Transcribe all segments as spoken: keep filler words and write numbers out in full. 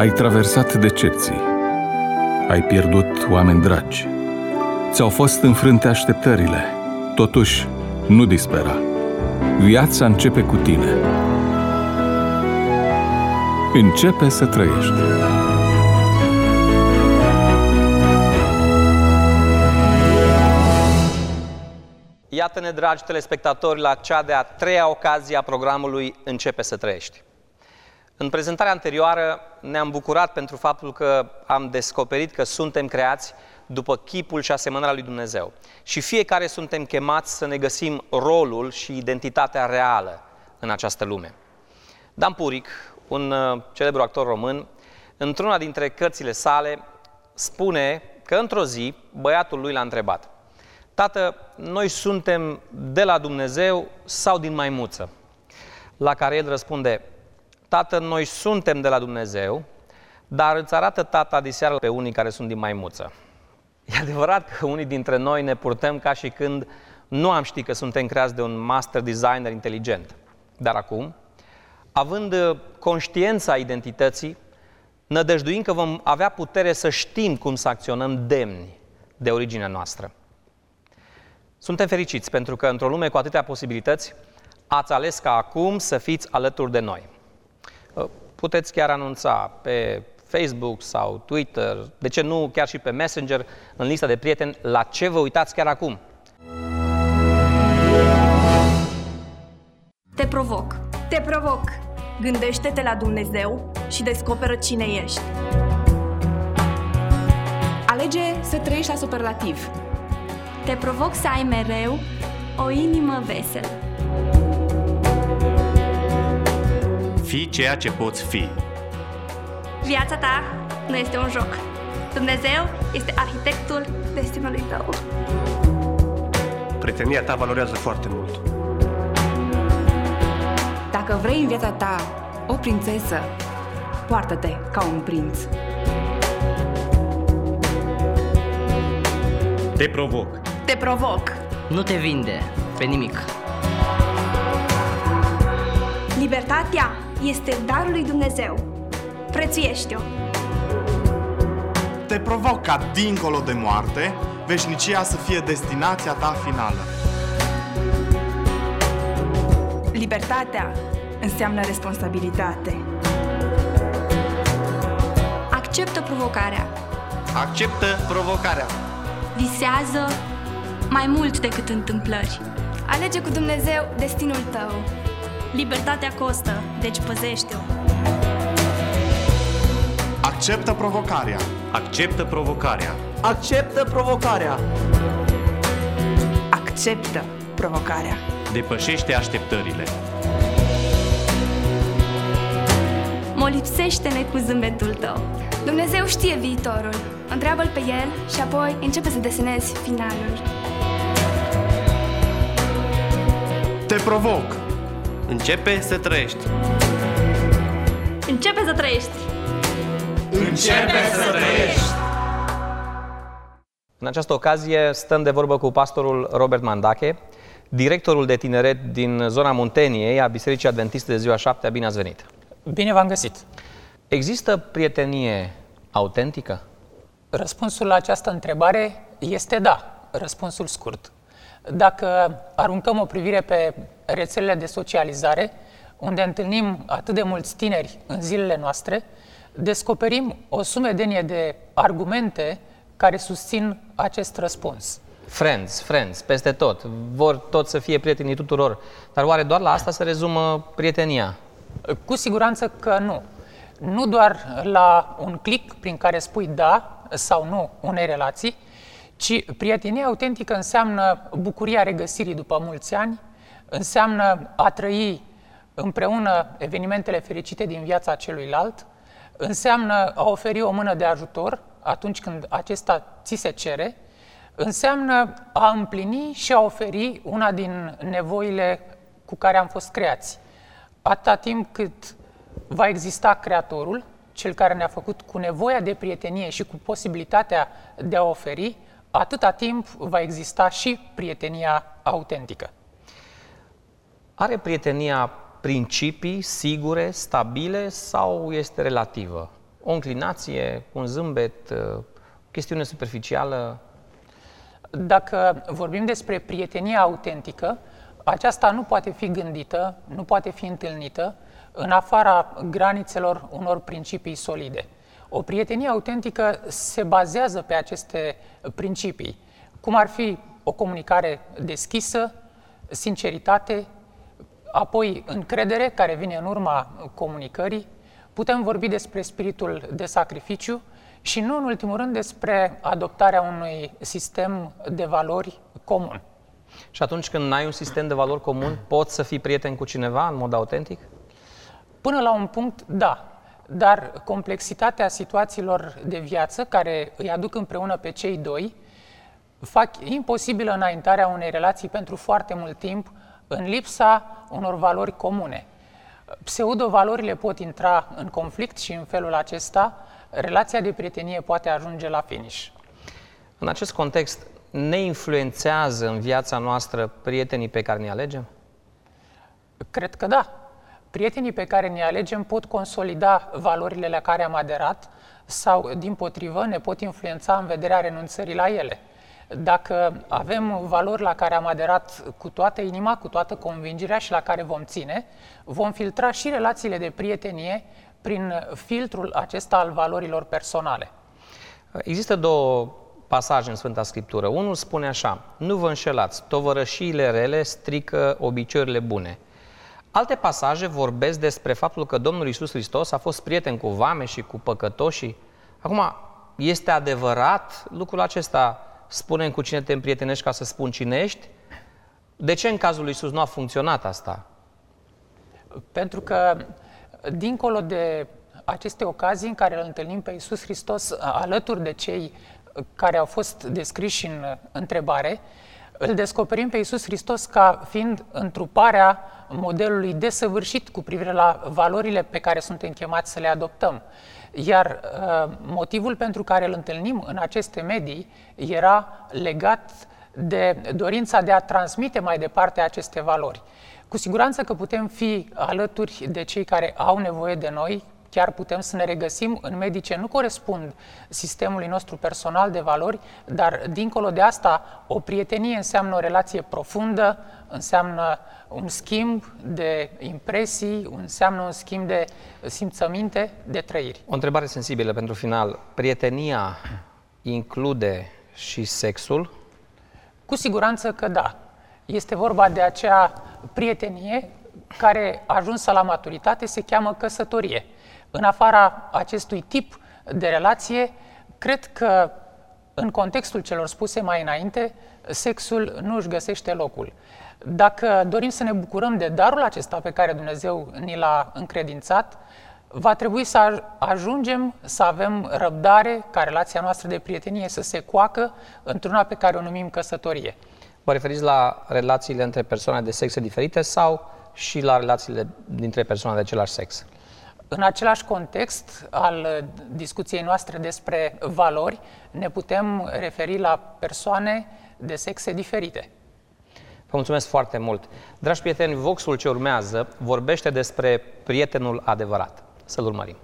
Ai traversat decepții. Ai pierdut oameni dragi. Ți-au fost înfrânte așteptările. Totuși, nu dispera. Viața începe cu tine. Începe să trăiești. Iată-ne, dragi telespectatori, la cea de-a treia ocazie a programului Începe să trăiești. În prezentarea anterioară ne-am bucurat pentru faptul că am descoperit că suntem creați după chipul și asemănarea lui Dumnezeu. Și fiecare suntem chemați să ne găsim rolul și identitatea reală în această lume. Dan Puric, un celebru actor român, într-una dintre cărțile sale, spune că într-o zi băiatul lui l-a întrebat: Tată, noi suntem de la Dumnezeu sau din maimuță? La care el răspunde: Tată, noi suntem de la Dumnezeu, dar îți arată tata diseară pe unii care sunt din maimuță. E adevărat că unii dintre noi ne purtăm ca și când nu am ști că suntem creați de un master designer inteligent. Dar acum, având conștiința identității, nădăjduim că vom avea putere să știm cum să acționăm demni de originea noastră. Suntem fericiți pentru că într-o lume cu atâtea posibilități ați ales ca acum să fiți alături de noi. Puteți chiar anunța pe Facebook sau Twitter, de ce nu chiar și pe Messenger, în lista de prieteni, la ce vă uitați chiar acum. Te provoc. Te provoc. Gândește-te la Dumnezeu și descoperă cine ești. Alege să trăiești la superlativ. Te provoc să ai mereu o inimă veselă. Fii ceea ce poți fi. Viața ta nu este un joc. Dumnezeu este arhitectul destinului tău. Prietenia ta valorează foarte mult. Dacă vrei în viața ta o prințesă, poartă-te ca un prinț. Te provoc. Te provoc. Nu te vinde pe nimic. Libertatea este darul lui Dumnezeu. Prețuiește-o. Te provoc ca, dincolo de moarte, veșnicia să fie destinația ta finală. Libertatea înseamnă responsabilitate. Acceptă provocarea. Acceptă provocarea. Visează mai mult decât întâmplări. Alege cu Dumnezeu destinul tău. Libertatea costă, deci păzește-o. Acceptă provocarea. Acceptă provocarea. Acceptă provocarea. Acceptă provocarea. Depășește așteptările. Molipsește-ne cu zâmbetul tău. Dumnezeu știe viitorul. Întreabă-L pe El și apoi începe să desenezi finalul. Te provoc. Începe să trăiești. Începe să trăiești. Începe să trăiești. În această ocazie stăm de vorbă cu pastorul Robert Mandache, directorul de tineret din zona Munteniei a Bisericii Adventiste de Ziua Șaptea. Bine ați venit! Bine v-am găsit! Există prietenie autentică? Răspunsul la această întrebare este da, răspunsul scurt. Dacă aruncăm o privire pe rețelele de socializare, unde întâlnim atât de mulți tineri în zilele noastre, descoperim o sumedenie de argumente care susțin acest răspuns. Friends, friends, peste tot. Vor tot să fie prietenii tuturor. Dar oare doar la asta se rezumă prietenia? Cu siguranță că nu. Nu doar la un click prin care spui da sau nu unei relații, ci prietenia autentică înseamnă bucuria regăsirii după mulți ani, înseamnă a trăi împreună evenimentele fericite din viața celuilalt, înseamnă a oferi o mână de ajutor atunci când acesta ți se cere, înseamnă a împlini și a oferi una din nevoile cu care am fost creați. Atâta timp cât va exista Creatorul, cel care ne-a făcut cu nevoia de prietenie și cu posibilitatea de a oferi, atâta timp va exista și prietenia autentică. Are prietenia principii sigure, stabile sau este relativă? o înclinație, un zâmbet, o chestiune superficială? Dacă vorbim despre prietenia autentică, aceasta nu poate fi gândită, nu poate fi întâlnită în afara granițelor unor principii solide. O prietenie autentică se bazează pe aceste principii, cum ar fi o comunicare deschisă, sinceritate, apoi încredere care vine în urma comunicării. Putem vorbi despre spiritul de sacrificiu și nu în ultimul rând despre adoptarea unui sistem de valori comun. Și atunci când n-ai un sistem de valori comun, poți să fii prieten cu cineva în mod autentic? Până la un punct, da. Dar complexitatea situațiilor de viață care îi aduc împreună pe cei doi fac imposibilă înaintarea unei relații pentru foarte mult timp în lipsa unor valori comune. Pseudo-valorile pot intra în conflict și în felul acesta relația de prietenie poate ajunge la finish. În acest context, ne influențează în viața noastră prietenii pe care ne alegem? Cred că da. Prietenii pe care ne alegem pot consolida valorile la care am aderat sau, dimpotrivă, ne pot influența în vederea renunțării la ele. Dacă avem valori la care am aderat cu toată inima, cu toată convingerea și la care vom ține, vom filtra și relațiile de prietenie prin filtrul acesta al valorilor personale. Există două pasaje în Sfânta Scriptură. Unul spune așa: nu vă înșelați, tovărășiile rele strică obiceiurile bune. Alte pasaje vorbesc despre faptul că Domnul Iisus Hristos a fost prieten cu vame și cu păcătoșii. Acum, este adevărat lucrul acesta? Spunem cu cine te împrietenești ca să spun cine ești? De ce în cazul lui Iisus nu a funcționat asta? Pentru că, dincolo de aceste ocazii în care îl întâlnim pe Iisus Hristos alături de cei care au fost descriși în întrebare, îl descoperim pe Iisus Hristos ca fiind întruparea modelului desăvârșit cu privire la valorile pe care suntem chemați să le adoptăm. Iar uh, motivul pentru care îl întâlnim în aceste medii era legat de dorința de a transmite mai departe aceste valori. Cu siguranță că putem fi alături de cei care au nevoie de noi, chiar putem să ne regăsim în medii ce nu corespund sistemului nostru personal de valori, dar dincolo de asta, o prietenie înseamnă o relație profundă, înseamnă un schimb de impresii, înseamnă un schimb de simțăminte, de trăiri. O întrebare sensibilă pentru final. Prietenia include și sexul? Cu siguranță că da. Este vorba de acea prietenie care, ajunsă la maturitate, se cheamă căsătorie. În afara acestui tip de relație, cred că, în contextul celor spuse mai înainte, sexul nu își găsește locul. Dacă dorim să ne bucurăm de darul acesta pe care Dumnezeu ni l-a încredințat, va trebui să ajungem să avem răbdare ca relația noastră de prietenie să se coacă într-una pe care o numim căsătorie. Vă referiți la relațiile între persoane de sexe diferite sau și la relațiile dintre persoane de același sex? În același context al discuției noastre despre valori, ne putem referi la persoane de sexe diferite. Vă mulțumesc foarte mult! Dragi prieteni, Voxul ce urmează vorbește despre prietenul adevărat. Să-l urmărim!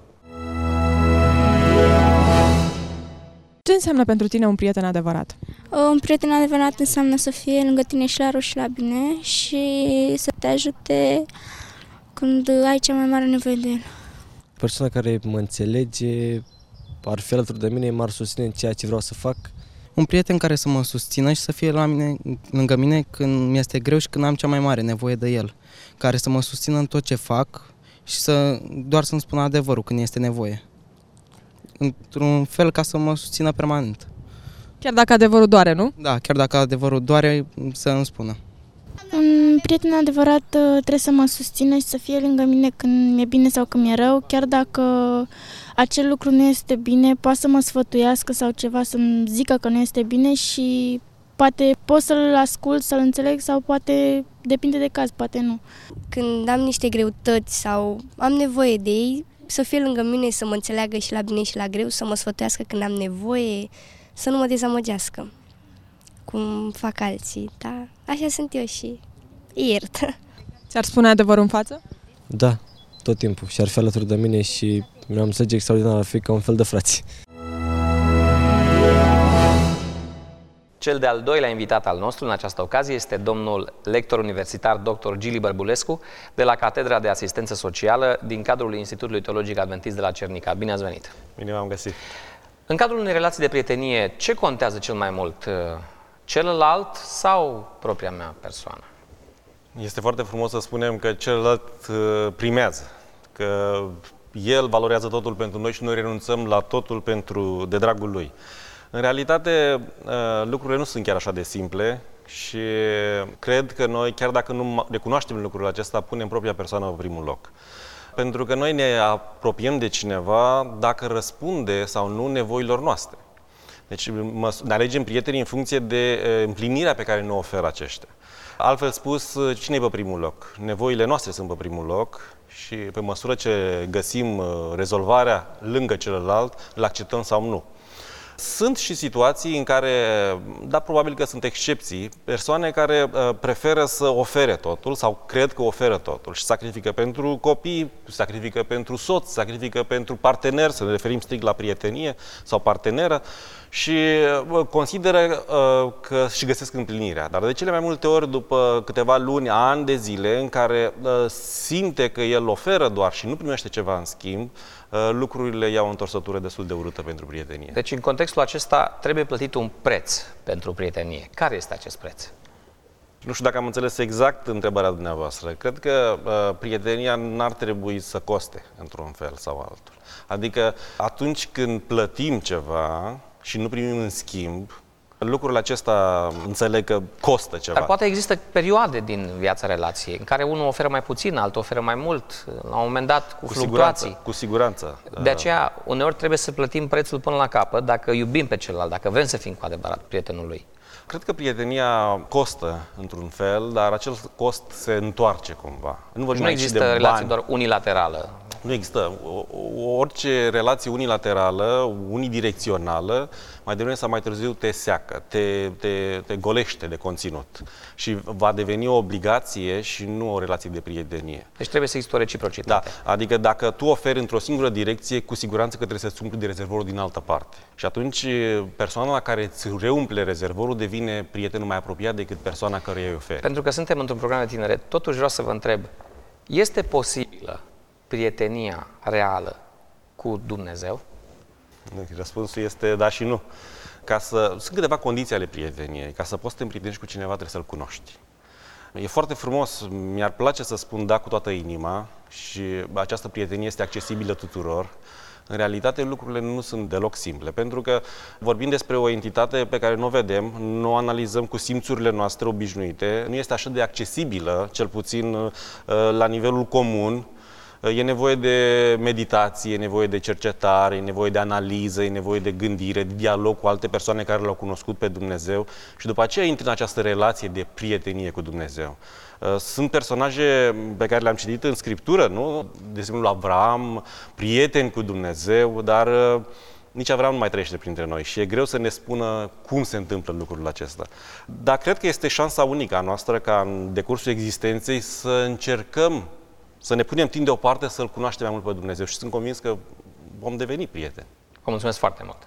Ce înseamnă pentru tine un prieten adevărat? Un prieten adevărat înseamnă să fie lângă tine și la rău și la bine și să te ajute când ai cea mai mare nevoie de el. Persoana care mă înțelege, ar fi alături de mine, m-ar susține în ceea ce vreau să fac. Un prieten care să mă susțină și să fie la mine, lângă mine când mi-este greu și când am cea mai mare nevoie de el. Care să mă susțină în tot ce fac și să, doar să-mi spună adevărul când este nevoie. Într-un fel ca să mă susțină permanent. Chiar dacă adevărul doare, nu? Da, chiar dacă adevărul doare, să îmi spună. Un prieten adevărat trebuie să mă susțină și să fie lângă mine când mi-e bine sau când mi-e rău, chiar dacă acel lucru nu este bine, poate să mă sfătuiască sau ceva, să-mi zică că nu este bine și poate pot să-l ascult, să-l înțeleg sau poate depinde de caz, poate nu. Când am niște greutăți sau am nevoie de ei, să fie lângă mine, să mă înțeleagă și la bine și la greu, să mă sfătuiască când am nevoie, să nu mă dezamăgească, cum fac alții, da? Așa sunt eu și iert. Ți-ar spune adevărul în față? Da, tot timpul. Și ar fi alături de mine și Mi-am înțelege extraordinar, ar fi ca un fel de frați. Cel de-al doilea invitat al nostru în această ocazie este domnul lector universitar doctor Gili Bărbulescu de la Catedra de Asistență Socială din cadrul Institutului Teologic Adventist de la Cernica. Bine ați venit! Bine v-am găsit! În cadrul unei relații de prietenie, ce contează cel mai mult? Celălalt sau propria mea persoană? Este foarte frumos să spunem că celălalt primează, că el valorează totul pentru noi și noi renunțăm la totul pentru, de dragul lui. În realitate, lucrurile nu sunt chiar așa de simple și cred că noi, chiar dacă nu recunoaștem lucrurile acesta, punem propria persoană pe primul loc. Pentru că noi ne apropiem de cineva dacă răspunde sau nu nevoilor noastre. Deci ne alegem prietenii în funcție de împlinirea pe care ne oferă aceștia. Altfel spus, cine e pe primul loc? Nevoile noastre sunt pe primul loc și pe măsură ce găsim rezolvarea lângă celălalt, îl acceptăm sau nu. Sunt și situații în care, da, probabil că sunt excepții, persoane care uh, preferă să ofere totul sau cred că oferă totul și sacrifică pentru copii, sacrifică pentru soț, sacrifică pentru partener, să ne referim strict la prietenie sau parteneră și uh, consideră uh, că și găsesc împlinirea. Dar de cele mai multe ori, după câteva luni, ani de zile în care uh, simte că el oferă doar și nu primește ceva în schimb, lucrurile iau o întorsătură destul de urâtă pentru prietenie. Deci, în contextul acesta, trebuie plătit un preț pentru prietenie. Care este acest preț? Nu știu dacă am înțeles exact întrebarea dumneavoastră. Cred că uh, prietenia n-ar trebui să coste într-un fel sau altul. Adică, atunci când plătim ceva și nu primim în schimb, lucrul acesta înțeleg că costă ceva. Dar poate există perioade din viața relației în care unul oferă mai puțin, altul oferă mai mult, la un moment dat cu, cu fluctuații. Siguranță, cu siguranță. De aceea, uneori trebuie să plătim prețul până la capăt dacă iubim pe celălalt, dacă vrem să fim cu adevărat prietenul lui. Cred că prietenia costă într-un fel, dar acel cost se întoarce cumva. Nu, deci nu există de relație doar unilaterală. Nu există. Orice relație unilaterală, unidirecțională, mai devreme sau mai târziu te seacă, te, te, te golește de conținut și va deveni o obligație și nu o relație de prietenie. Deci trebuie să există o reciprocitate. Da, adică dacă tu oferi într-o singură direcție, cu siguranță că trebuie să-ți umpli de rezervorul din altă parte. Și atunci persoana la care îți reumple rezervorul devine prietenul mai apropiat decât persoana care îi oferi. Pentru că suntem într-un program de tineret, totuși vreau să vă întreb, este posibilă prietenia reală cu Dumnezeu? Răspunsul este da și nu. Ca să, sunt câteva condiții ale prieteniei. Ca să poți să te împrietenești cu cineva, trebuie să-l cunoști. E foarte frumos, mi-ar place să spun da cu toată inima și această prietenie este accesibilă tuturor. În realitate, lucrurile nu sunt deloc simple, pentru că vorbim despre o entitate pe care nu o vedem, nu o analizăm cu simțurile noastre obișnuite, nu este așa de accesibilă, cel puțin la nivelul comun. E nevoie de meditație, e nevoie de cercetare, e nevoie de analiză, e nevoie de gândire, de dialog cu alte persoane care l-au cunoscut pe Dumnezeu și după aceea intri în această relație de prietenie cu Dumnezeu. Sunt personaje pe care le-am citit în Scriptură, nu? De exemplu, Avram, prieten cu Dumnezeu, dar nici Avram nu mai trăiește printre noi și e greu să ne spună cum se întâmplă lucrul acesta. Dar cred că este șansa unică a noastră ca în decursul existenței să încercăm să ne punem timp deoparte să-L cunoaștem mai mult pe Dumnezeu și sunt convins că vom deveni prieteni. Vă mulțumesc foarte mult!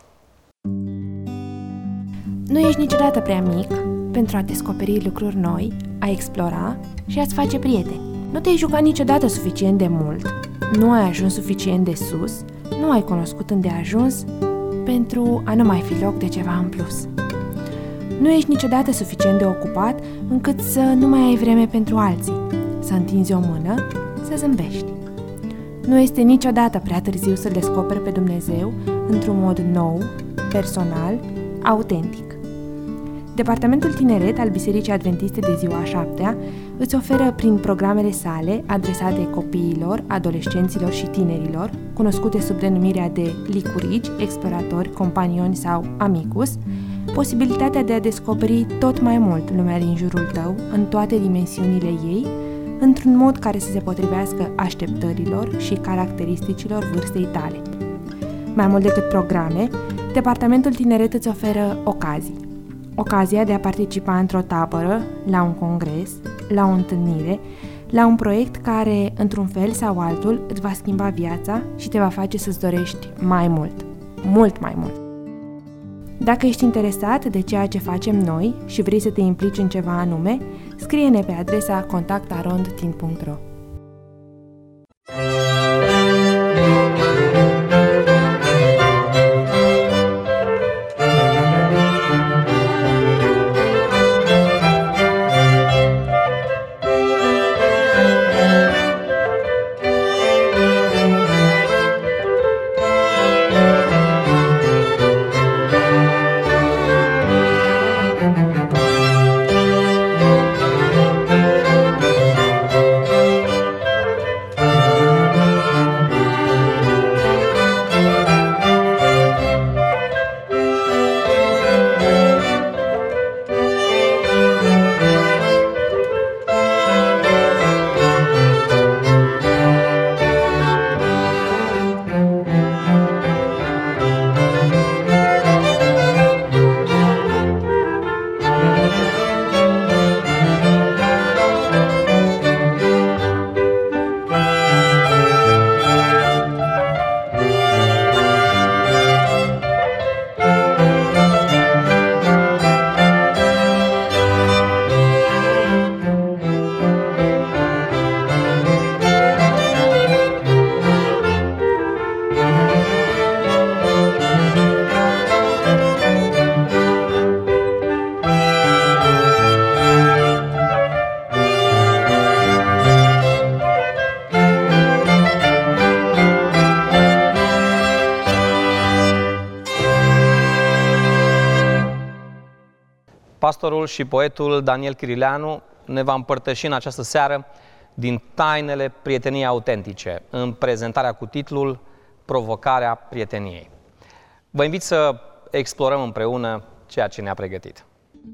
Nu ești niciodată prea mic pentru a descoperi lucruri noi, a explora și a-ți face prieteni. Nu te-ai jucat niciodată suficient de mult, nu ai ajuns suficient de sus, nu ai cunoscut îndeajuns pentru a nu mai fi loc de ceva în plus. Nu ești niciodată suficient de ocupat încât să nu mai ai vreme pentru alții, să întinzi o mână, să zâmbești. Nu este niciodată prea târziu să descoperi pe Dumnezeu într-un mod nou, personal, autentic. Departamentul Tineret al Bisericii Adventiste de Ziua a Șaptea îți oferă prin programele sale adresate copiilor, adolescenților și tinerilor, cunoscute sub denumirea de licurici, exploratori, companioni sau amicus, posibilitatea de a descoperi tot mai mult lumea din jurul tău în toate dimensiunile ei, într-un mod care să se potrivească așteptărilor și caracteristicilor vârstei tale. Mai mult decât programe, Departamentul Tineret îți oferă ocazii. Ocazia de a participa într-o tabără, la un congres, la o întâlnire, la un proiect care, într-un fel sau altul, îți va schimba viața și te va face să-ți dorești mai mult, mult mai mult. Dacă ești interesat de ceea ce facem noi și vrei să te implici în ceva anume, scrie-ne pe adresa contact arond tin punct ro. Pastorul și poetul Daniel Chirileanu ne va împărtăși în această seară din tainele prieteniei autentice, în prezentarea cu titlul Provocarea prieteniei. Vă invit să explorăm împreună ceea ce ne-a pregătit.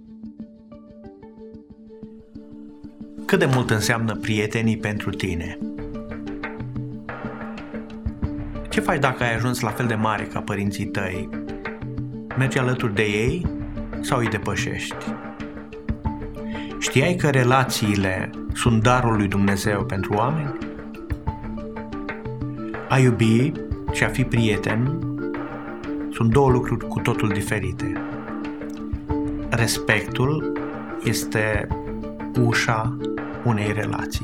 Cât de mult înseamnă prietenii pentru tine? Ce faci dacă ai ajuns la fel de mare ca părinții tăi? Mergi alături de ei sau îi depășești? Știai că relațiile sunt darul lui Dumnezeu pentru oameni? A iubi și a fi prieten sunt două lucruri cu totul diferite. Respectul este ușa unei relații.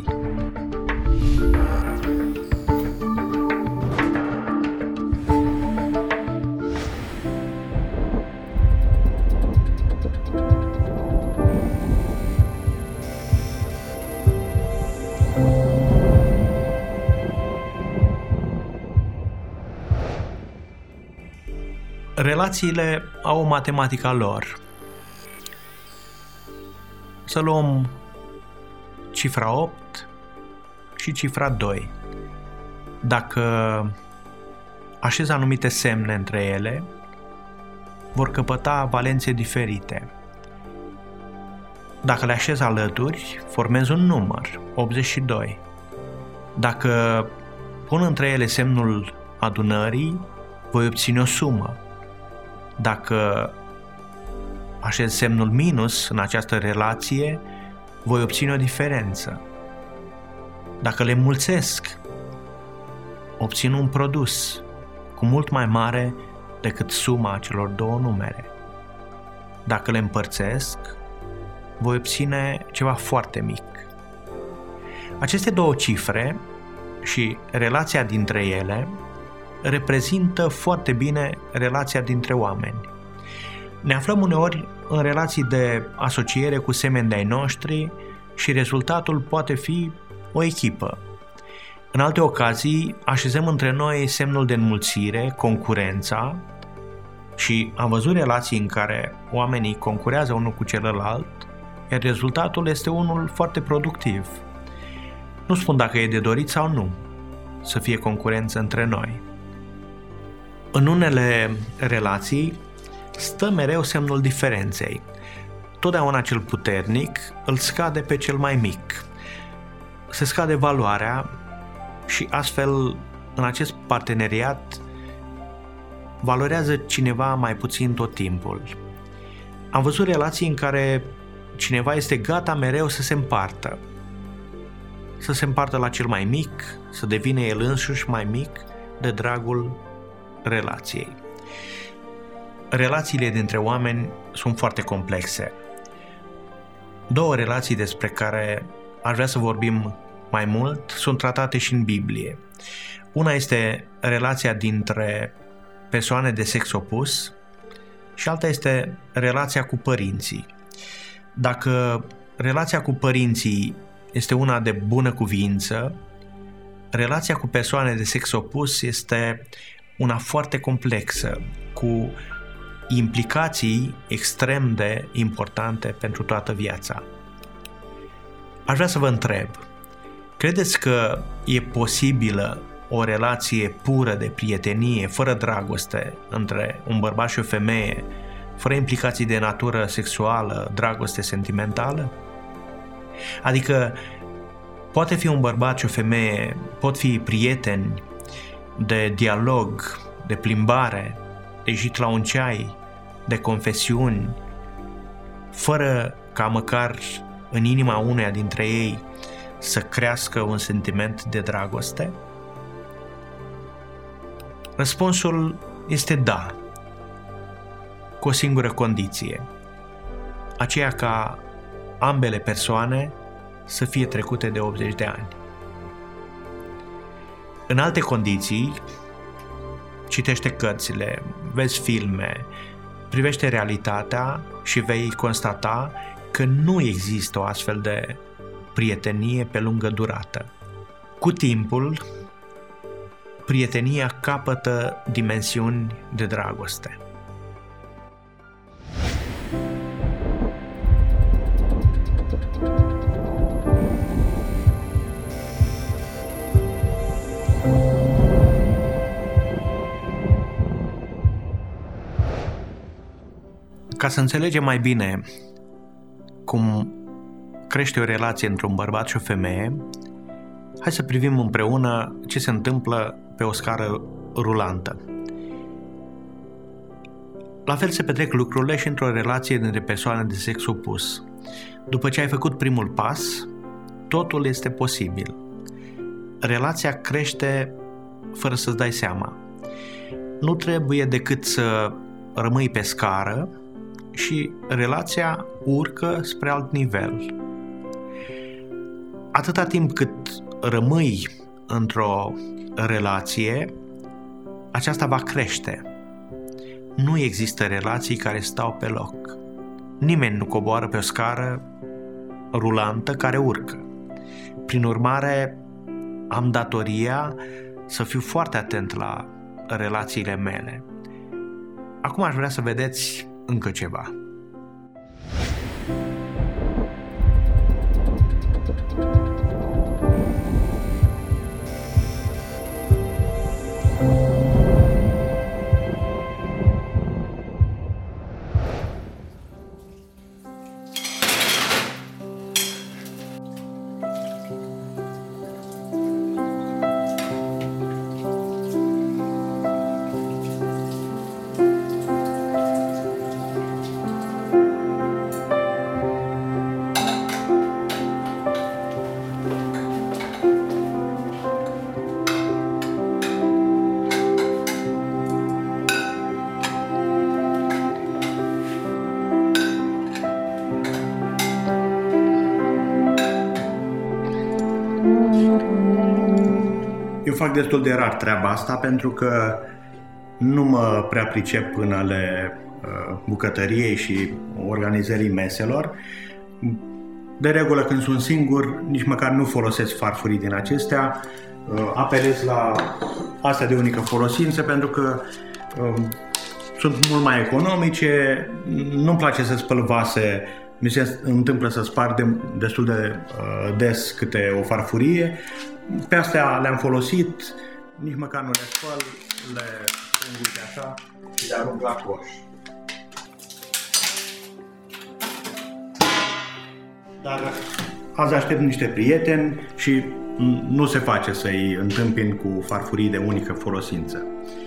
Relațiile au o matematică a lor. Să luăm cifra opt și cifra doi. Dacă așezi anumite semne între ele, vor căpăta valențe diferite. Dacă le așezi alături, formezi un număr, optzeci și doi. Dacă pun între ele semnul adunării, voi obține o sumă. Dacă așez semnul minus în această relație, voi obține o diferență. Dacă le înmulțesc, obțin un produs cu mult mai mare decât suma celor două numere. Dacă le împărțesc, voi obține ceva foarte mic. Aceste două cifre și relația dintre ele reprezintă foarte bine relația dintre oameni. Ne aflăm uneori în relații de asociere cu semeni de-ai noștri și rezultatul poate fi o echipă. În alte ocazii așezăm între noi semnul de înmulțire, concurența, și am văzut relații în care oamenii concurează unul cu celălalt, iar rezultatul este unul foarte productiv. Nu spun dacă e de dorit sau nu să fie concurență între noi. În unele relații stă mereu semnul diferenței. Totdeauna cel puternic îl scade pe cel mai mic. Se scade valoarea și astfel, în acest parteneriat, valorează cineva mai puțin tot timpul. Am văzut relații în care cineva este gata mereu să se împartă. să se împartă la cel mai mic, să devină el însuși mai mic de dragul relației. Relațiile dintre oameni sunt foarte complexe. Două relații despre care aș vrea să vorbim mai mult sunt tratate și în Biblie. Una este relația dintre persoane de sex opus și alta este relația cu părinții. Dacă relația cu părinții este una de bună cuviință, relația cu persoane de sex opus este una foarte complexă, cu implicații extrem de importante pentru toată viața. Aș vrea să vă întreb, credeți că e posibilă o relație pură de prietenie, fără dragoste, între un bărbat și o femeie, fără implicații de natură sexuală, dragoste sentimentală? Adică, poate fi un bărbat și o femeie, pot fi prieteni de dialog, de plimbare, de ieșit la un ceai, de confesiuni, fără ca măcar în inima uneia dintre ei să crească un sentiment de dragoste? Răspunsul este da, cu o singură condiție, aceea ca ambele persoane să fie trecute de optzeci de ani. În alte condiții, citește cărțile, vezi filme, privește realitatea și vei constata că nu există o astfel de prietenie pe lungă durată. Cu timpul, prietenia capătă dimensiuni de dragoste. Ca să înțelegem mai bine cum crește o relație între un bărbat și o femeie, hai să privim împreună ce se întâmplă pe o scară rulantă. La fel se petrec lucrurile și într-o relație dintre persoane de sex opus. După ce ai făcut primul pas, totul este posibil. Relația crește fără să-ți dai seama. Nu trebuie decât să rămâi pe scară și relația urcă spre alt nivel. Atâta timp cât rămâi într-o relație, aceasta va crește. Nu există relații care stau pe loc. Nimeni nu coboară pe o scară rulantă care urcă. Prin urmare, am datoria să fiu foarte atent la relațiile mele. Acum aș vrea să vedeți încă ceva. Eu fac destul de rar treaba asta pentru că nu mă prea pricep în ale uh, bucătăriei și organizării meselor. De regulă, când sunt singur, nici măcar nu folosesc farfurii din acestea. Uh, apelez la astea de unică folosință pentru că uh, sunt mult mai economice, nu-mi place să spăl vase, mi se întâmplă să sparg de, destul de uh, des câte o farfurie. Pe astea le-am folosit, nici măcar nu le spăl, le pun uite așa și le arunc la coș. Dar azi aștept niște prieteni și nu se face să-i întâmpin cu farfurii de unică folosință.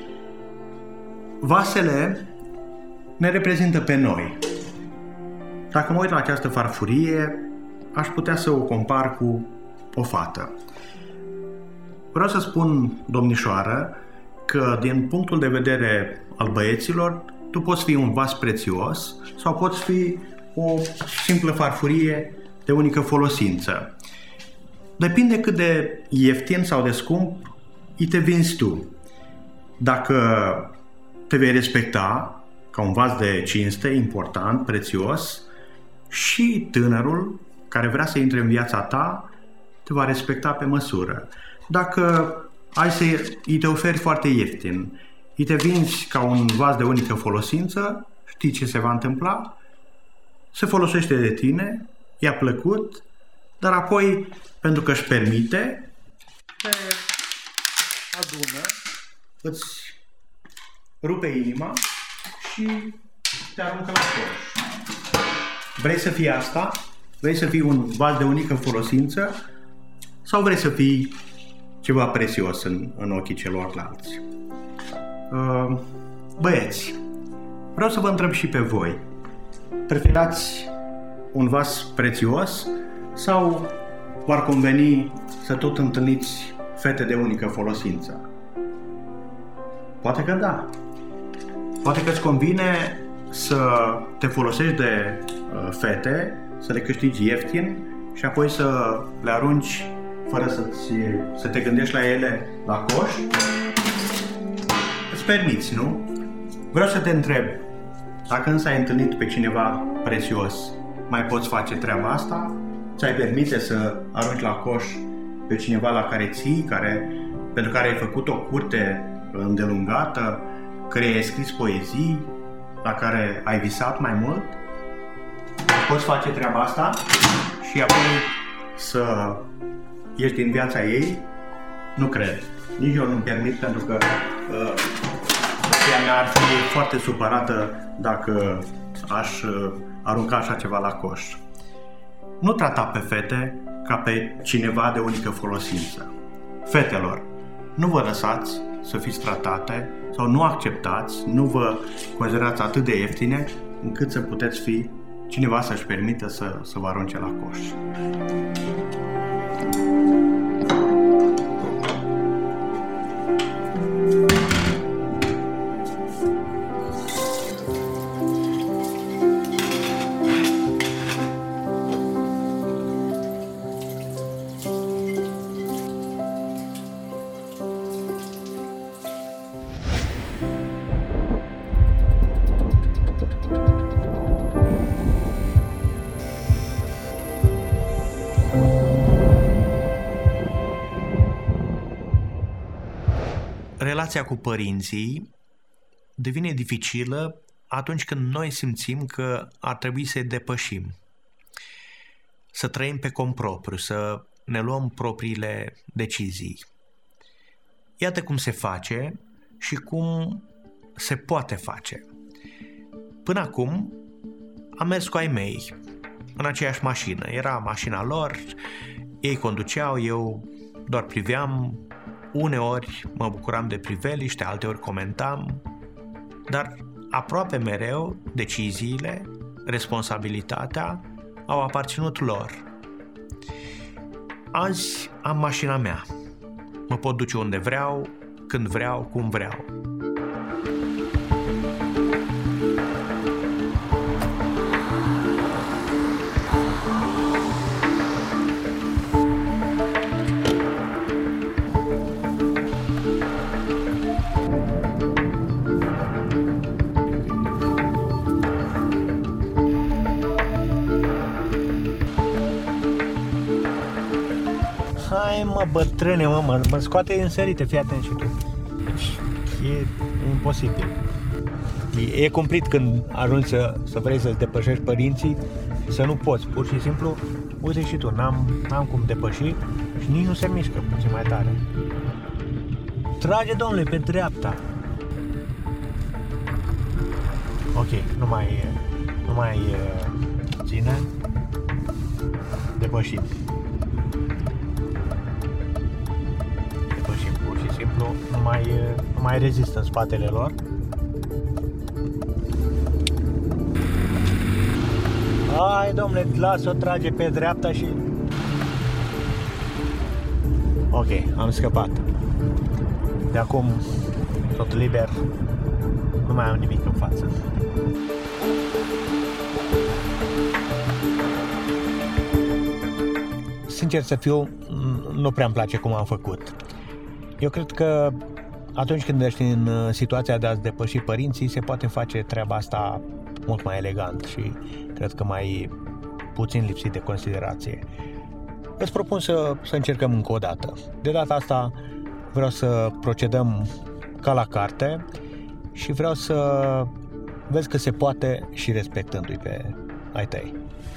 Vasele ne reprezintă pe noi. Dacă mă uit la această farfurie, aș putea să o compar cu o fată. Vreau să spun, domnișoară, că din punctul de vedere al băieților, tu poți fi un vas prețios sau poți fi o simplă farfurie de unică folosință. Depinde cât de ieftin sau de scump îi te vinzi tu. Dacă te vei respecta ca un vas de cinste, important, prețios, și tânărul care vrea să intre în viața ta te va respecta pe măsură. Dacă ai să îi te oferi foarte ieftin, îi te vinzi ca un vas de unică folosință, știi ce se va întâmpla? Se folosește de tine, i-a plăcut, dar apoi, pentru că își permite, te adună, îți rupe inima și te aruncă la coș. Vrei să fii asta? Vrei să fii un vas de unică folosință? Sau vrei să fii ceva prețios în, în ochii celorlalți? Uh, băieți, vreau să vă întreb și pe voi. Preferați un vas prețios sau v-ar conveni să tot întâlniți fete de unică folosință? Poate că da. Poate că îți convine să te folosești de uh, fete, să le câștigi ieftin și apoi să le arunci fără să-ți, să te gândești la ele la coș. Îți permiți, nu? Vreau să te întreb, dacă însă ai întâlnit pe cineva prețios, mai poți face treaba asta? Ți-ai permite să arunci la coș pe cineva la care ții, care, pentru care ai făcut o curte îndelungată, care ai scris poezii, la care ai visat mai mult? Poți face treaba asta și apoi să ieși din viața ei? Nu cred. Nici eu nu-mi permit, pentru că uh, ea mea ar fi foarte supărată dacă aș uh, arunca așa ceva la coș. Nu trata pe fete ca pe cineva de unică folosință. Fetelor, nu vă lăsați să fiți tratate sau nu acceptați, nu vă considerați atât de ieftine încât să puteți fi cineva să-și permită să, să vă arunce la coș. Relația cu părinții devine dificilă atunci când noi simțim că ar trebui să-i depășim, să trăim pe cont propriu, să ne luăm propriile decizii. Iată cum se face și cum se poate face. Până acum am mers cu ai mei în aceeași mașină. Era mașina lor, ei conduceau, eu doar priveam. Uneori mă bucuram de priveliște, alteori comentam, dar aproape mereu deciziile, responsabilitatea au aparținut lor. Azi am mașina mea. Mă pot duce unde vreau, când vreau, cum vreau. Hai mă, bătrâne, mă, mă, mă scoate înserite, fii atent și tu. Deci, e imposibil. E, e cumplit când ajungi să, să vrei să-ți depășești părinții și să nu poți. Pur și simplu, uite și tu, n-am, n-am cum depăși și nici nu se mișcă puțin mai tare. Trage, domnule, pe dreapta. Ok, nu mai, nu mai ține. Depășim. Depășim, pur și simplu, nu mai, nu mai rezistă în spatele lor. Hai, domnule, lasă-o, trage pe dreapta și... Ok, am scăpat. De acum, tot liber, nu mai am nimic în față. Sincer să fiu, nu prea îmi place cum am făcut. Eu cred că atunci când ești în situația de a-ți depăși părinții, se poate face treaba asta mult mai elegant și cred că mai puțin lipsit de considerație. Îți propun să, să încercăm încă o dată. De data asta vreau să procedăm ca la carte și vreau să vezi că se poate și respectându-i pe ai tăi.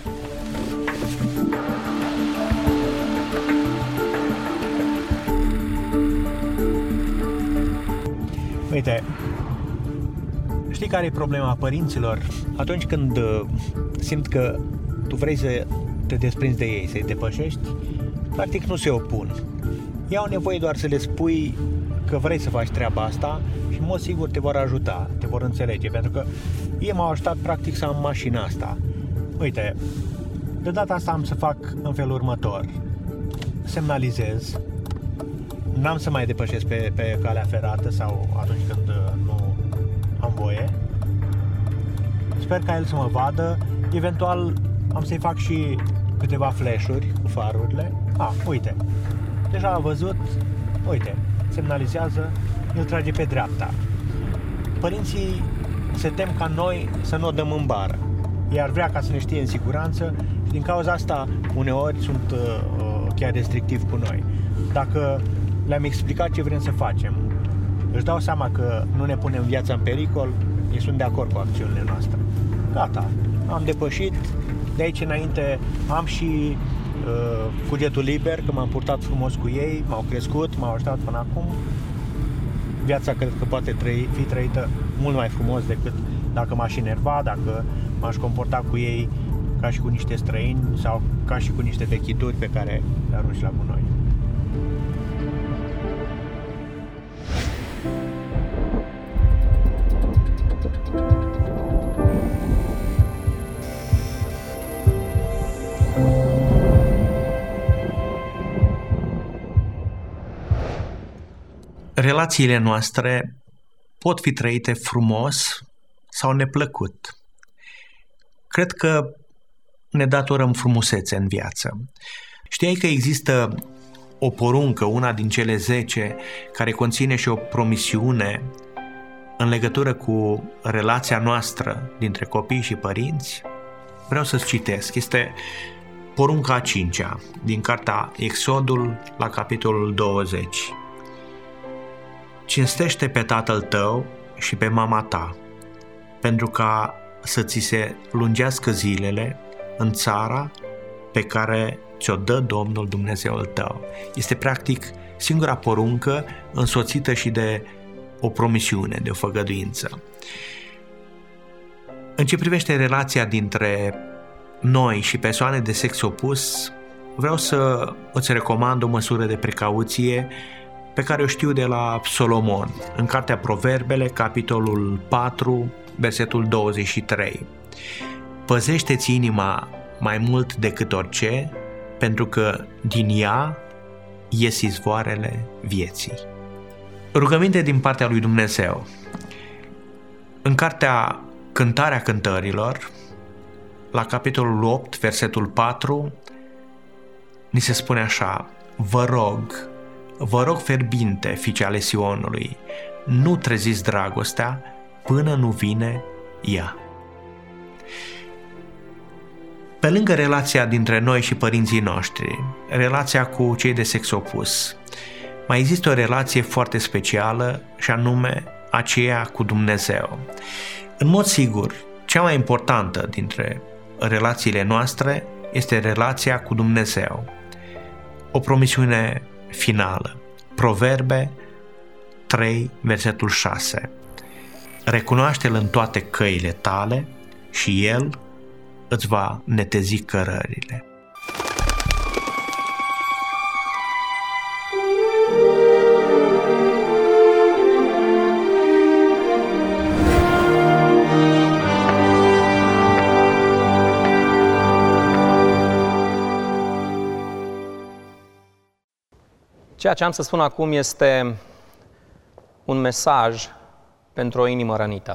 Uite, știi care e problema părinților? Atunci când simt că tu vrei să te desprinzi de ei, să-i depășești, practic nu se opun. Ei au nevoie doar să le spui că vrei să faci treaba asta și în mod sigur te vor ajuta, te vor înțelege, pentru că ei m-au ajutat practic să am mașina asta. Uite, de data asta am să fac în felul următor. Semnalizez, n-am să mai depășesc pe, pe calea ferată sau atunci când nu am voie. Sper ca el să mă vadă, eventual am să-i fac și câteva flash-uri cu farurile. Ah, uite, deja a văzut, uite, semnalizează, el trage pe dreapta. Părinții se tem ca noi să nu o dăm în bară. Ei ar vrea ca să ne știe în siguranță și din cauza asta uneori sunt uh, chiar restrictivi cu noi. Dacă le-am explicat ce vrem să facem, își dau seama că nu ne punem viața în pericol, ei sunt de acord cu acțiunile noastre. Gata, am depășit, de aici înainte am și uh, cugetul liber, că m-am purtat frumos cu ei, m-au crescut, m-au ajutat până acum. Viața cred că poate trăi, fi trăită mult mai frumos decât dacă m-aș enerva, dacă m-aș comporta cu ei ca și cu niște străini sau ca și cu niște vechituri pe care le arunci la gunoi. Relațiile noastre pot fi trăite frumos sau neplăcut. Cred că ne datorăm frumusețe în viață. Știai că există o poruncă, una din cele zece, care conține și o promisiune în legătură cu relația noastră dintre copii și părinți? Vreau să-ți citesc. Este porunca a cincea din cartea Exodul la capitolul douăzeci. Cinstește pe tatăl tău și pe mama ta, pentru ca să ți se lungească zilele în țara pe care ți-o dă Domnul Dumnezeul tău. Este practic singura poruncă însoțită și de o promisiune, de o făgăduință. În ce privește relația dintre noi și persoane de sex opus, vreau să îți recomand o măsură de precauție pe care o știu de la Solomon, în cartea Proverbele, capitolul patru, versetul douăzeci și trei. Păzește-ți inima mai mult decât orice, pentru că din ea ies izvoarele vieții. Rugăminte din partea lui Dumnezeu. În cartea Cântarea Cântărilor, la capitolul opt, versetul patru, ni se spune așa: Vă rog, vă rog fierbinte, fiice ale Sionului, nu treziți dragostea până nu vine ea. Pe lângă relația dintre noi și părinții noștri, relația cu cei de sex opus, mai există o relație foarte specială și anume aceea cu Dumnezeu. În mod sigur, cea mai importantă dintre relațiile noastre este relația cu Dumnezeu. O promisiune finală. Proverbe trei, versetul șase. Recunoaște-L în toate căile tale și El îți va netezi cărările. Ceea ce am să spun acum este un mesaj pentru o inimă rănită.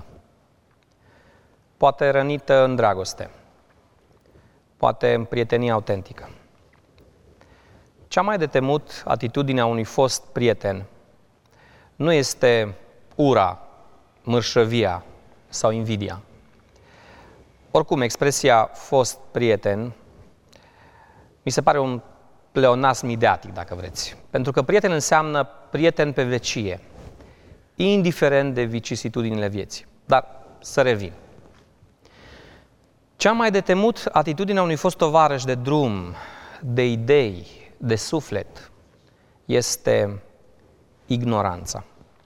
Poate rănită în dragoste, poate în prietenie autentică. Cea mai de temut atitudinea unui fost prieten nu este ura, mârșăvia sau invidia. Oricum, expresia fost prieten mi se pare un pleonasm ideatic, dacă vreți. Pentru că prieten înseamnă prieten pe vecie, indiferent de vicisitudinile vieții. Dar să revin. Cea mai de temut atitudinea unui fost tovarăș de drum, de idei, de suflet, este ignoranța.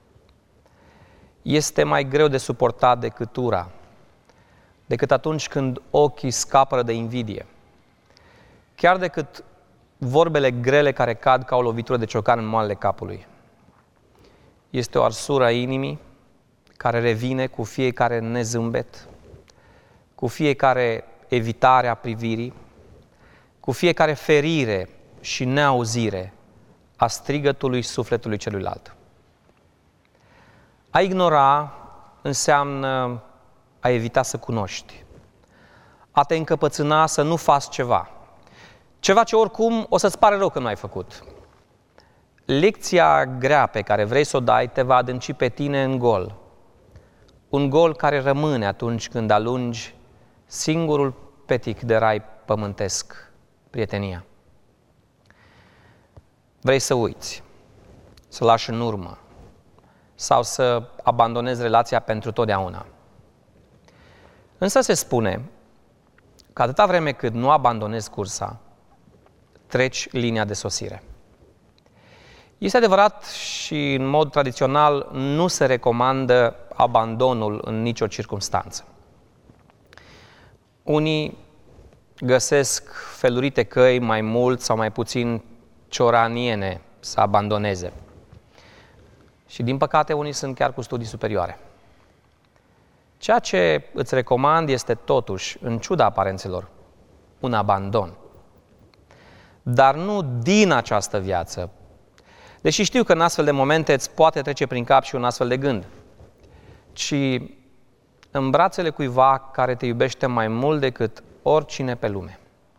Este mai greu de suportat decât ura, decât atunci când ochii scapără de invidie, chiar decât vorbele grele care cad ca o lovitură de ciocan în moalele capului. Este o arsură a inimii care revine cu fiecare nezâmbet, cu fiecare evitare a privirii, cu fiecare ferire și neauzire a strigătului sufletului celuilalt. A ignora înseamnă a evita să cunoști, a te încăpățâna să nu faci ceva, ceva ce oricum o să-ți pare rău că nu ai făcut. Lecția grea pe care vrei să o dai te va adânci pe tine în gol, un gol care rămâne atunci când alungi singurul petic de rai pământesc, prietenia. Vrei să uiți, să lași în urmă sau să abandonezi relația pentru totdeauna. Însă se spune că atâta vreme cât nu abandonezi cursa, treci linia de sosire. Este adevărat și în mod tradițional nu se recomandă abandonul în nicio circunstanță. Unii găsesc felurite căi mai mult sau mai puțin cioraniene să abandoneze. Și din păcate unii sunt chiar cu studii superioare. Ceea ce îți recomand este totuși, în ciuda aparențelor, un abandon. Dar nu din această viață. Deși știu că în astfel de momente îți poate trece prin cap și un astfel de gând, ci în brațele cuiva care te iubește mai mult decât oricine pe lume.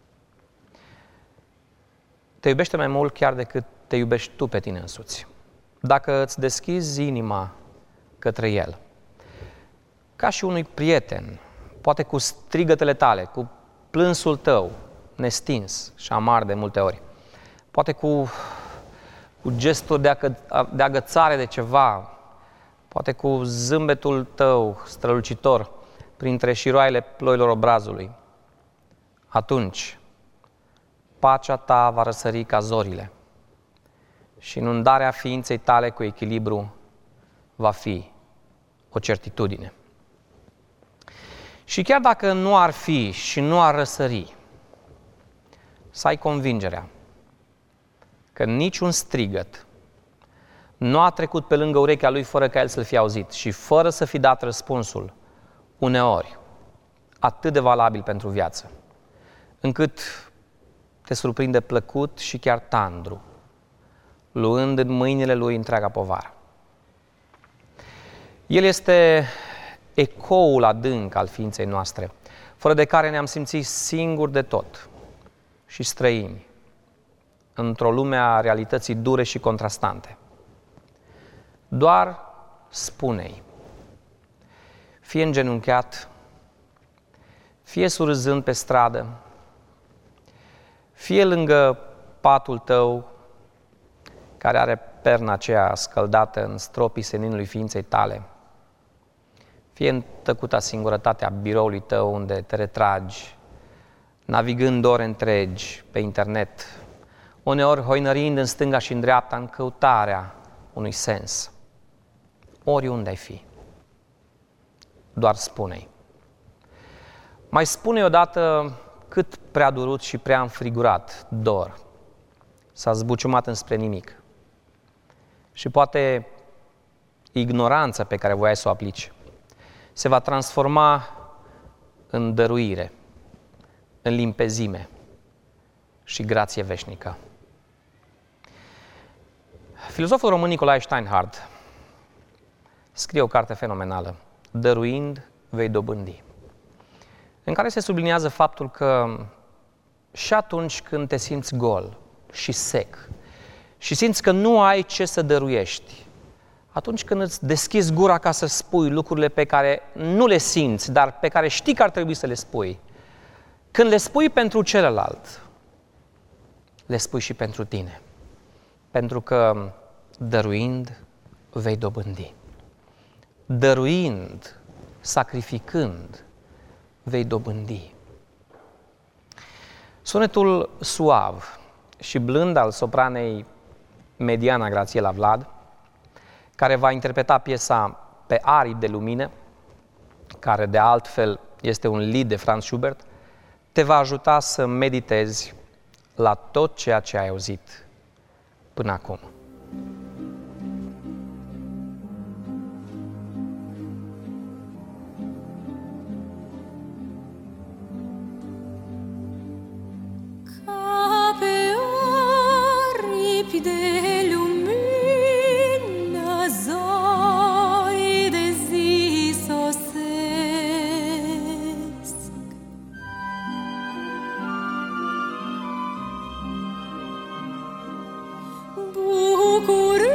Te iubește mai mult chiar decât te iubești tu pe tine însuți. Dacă îți deschizi inima către el, ca și unui prieten, poate cu strigătele tale, cu plânsul tău, nestins și amar de multe ori, poate cu, cu gesturi de, agă, de agățare de ceva, poate cu zâmbetul tău strălucitor printre șiroaiele ploilor obrazului, atunci pacea ta va răsări ca zorile și inundarea ființei tale cu echilibru va fi o certitudine. Și chiar dacă nu ar fi și nu ar răsări, să ai convingerea că niciun strigăt nu a trecut pe lângă urechea lui fără ca el să-l fie auzit și fără să fi dat răspunsul, uneori, atât de valabil pentru viață, încât te surprinde plăcut și chiar tandru, luând în mâinile lui întreaga povară. El este ecoul adânc al ființei noastre, fără de care ne-am simțit singuri de tot și străini, într-o lume a realității dure și contrastante. Doar spune-i, fie îngenunchiat, fie surâzând pe stradă, fie lângă patul tău, care are perna aceea scăldată în stropii seninului ființei tale, fie în tăcuta singurătatea biroului tău unde te retragi, navigând ore întregi pe internet, uneori hoinărind în stânga și în dreapta în căutarea unui sens. Oriunde ai fi, doar spune-i. Mai spune-i odată cât prea durut și prea înfrigurat dor s-a zbuciumat înspre nimic. Și poate ignoranța pe care voiai să o aplici se va transforma în dăruire, în limpezime și grație veșnică. Filozoful român Nicolae Steinhardt scrie o carte fenomenală, Dăruind, vei dobândi, în care se subliniază faptul că și atunci când te simți gol și sec și simți că nu ai ce să dăruiești, atunci când îți deschizi gura ca să spui lucrurile pe care nu le simți, dar pe care știi că ar trebui să le spui, când le spui pentru celălalt, le spui și pentru tine. Pentru că dăruind, vei dobândi. Dăruind, sacrificând, vei dobândi. Sunetul suav și blând al sopranei Mediana Grațiela Vlad, care va interpreta piesa Pe aripi de lumină, care de altfel este un lied de Franz Schubert, te va ajuta să meditezi la tot ceea ce ai auzit până acum. Ca pe aripi de lumină, zorii de zi sosesc. Bucură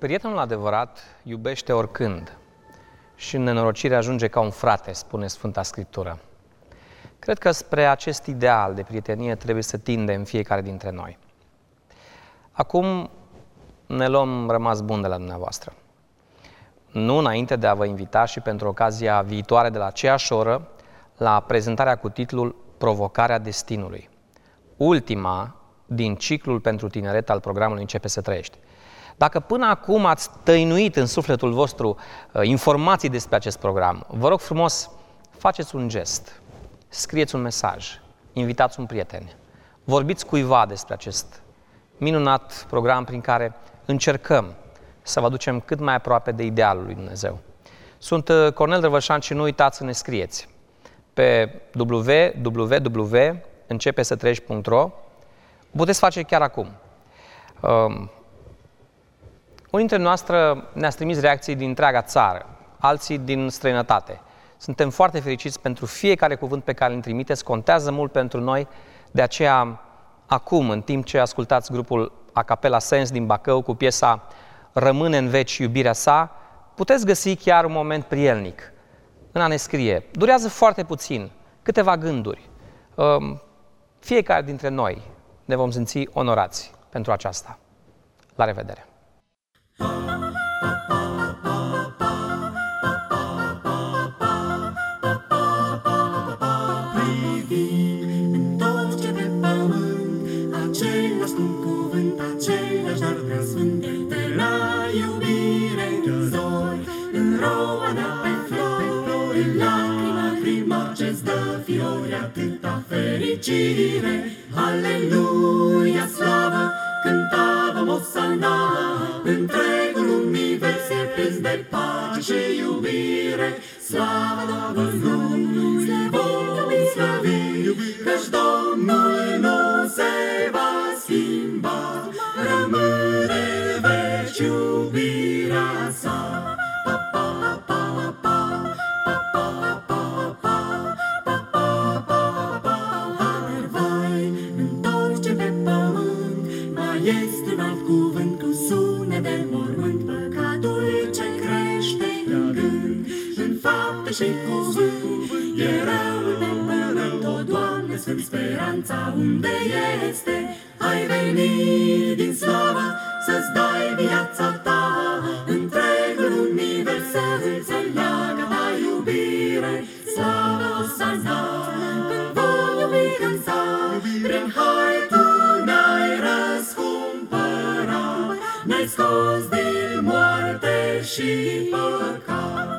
Prietenul adevărat iubește oricând și în nenorocire ajunge ca un frate, spune Sfânta Scriptură. Cred că spre acest ideal de prietenie trebuie să tindem fiecare dintre noi. Acum ne luăm rămas bun de la dumneavoastră. Nu înainte de a vă invita și pentru ocazia viitoare de la aceeași oră la prezentarea cu titlul Provocarea destinului. Ultima din ciclul pentru tineret al programului Începe să trăiești. Dacă până acum ați tăinuit în sufletul vostru uh, informații despre acest program, vă rog frumos, faceți un gest, scrieți un mesaj, invitați un prieten, vorbiți cuiva despre acest minunat program prin care încercăm să vă aducem cât mai aproape de idealul lui Dumnezeu. Sunt uh, Cornel Drăvășan și nu uitați să ne scrieți pe w w w punct începe să trăiești punct r o. Puteți face chiar acum. Um, Unii dintre noastre ne-ați trimis reacții din întreaga țară, alții din străinătate. Suntem foarte fericiți pentru fiecare cuvânt pe care îl trimiteți, contează mult pentru noi, de aceea acum, în timp ce ascultați grupul a cappella Sens din Bacău cu piesa Rămâne în veci iubirea sa, puteți găsi chiar un moment prielnic în a ne scrie. Durează foarte puțin, câteva gânduri. Fiecare dintre noi ne vom simți onorați pentru aceasta. La revedere! Fericire, aleluia, slavă, cântavăm Osana, întregul univers e prins de pace și iubire, slavă Domnului, ne vom slăvi, căci Domnul nu se va schimba, rămâne veci iubirea sa. Și cuvânt, e răul de pământ, o Doamne, sunt speranța unde este. Ai venit din slavă să-ți dai viața ta, întregul univers să înțeleagă ta iubire. Slavă Osana, când vom iubi cânta, prin har tu ne-ai răscumpărat, ne-ai scos din moarte și păcat.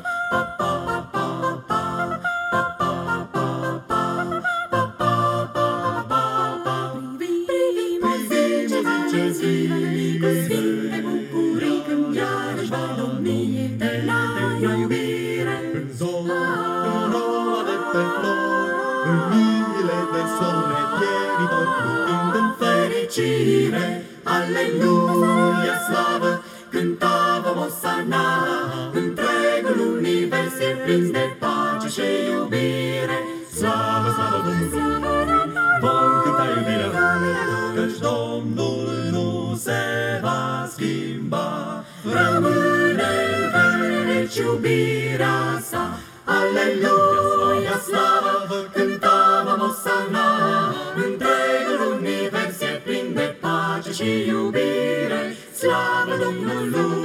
Aleluia, slavă, cântavăm Osana, întregul univers e prins de pace și iubire. Slavă, slavă Domnului, vom cânta iubirea, căci Domnul nu se va schimba, rămâne veci iubirea sa. Aleluia, slavă, cântavăm Osana, întregul univers e plin de pace și iubire. Slavă Domnului!